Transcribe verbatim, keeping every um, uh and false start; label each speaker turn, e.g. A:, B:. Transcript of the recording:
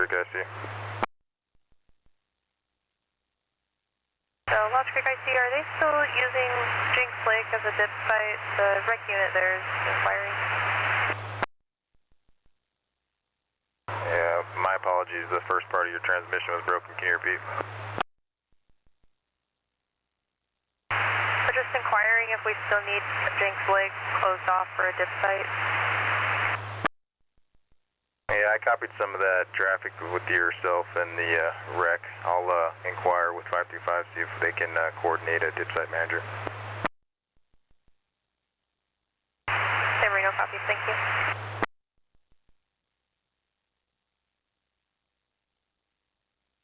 A: I C.
B: So, Lost Creek I C, are they still using Jinx Lake as a dip site? The rec unit there is inquiring.
A: Yeah, my apologies. The first part of your transmission was broken. Can you repeat?
B: We're just inquiring if we still need Jinx Lake closed off for a dip site.
A: Yeah, I copied some of that traffic with yourself and the uh, wreck. I'll uh, inquire with five three five, see if they can uh, coordinate a dip site manager.
B: San Marino, copy. Thank you.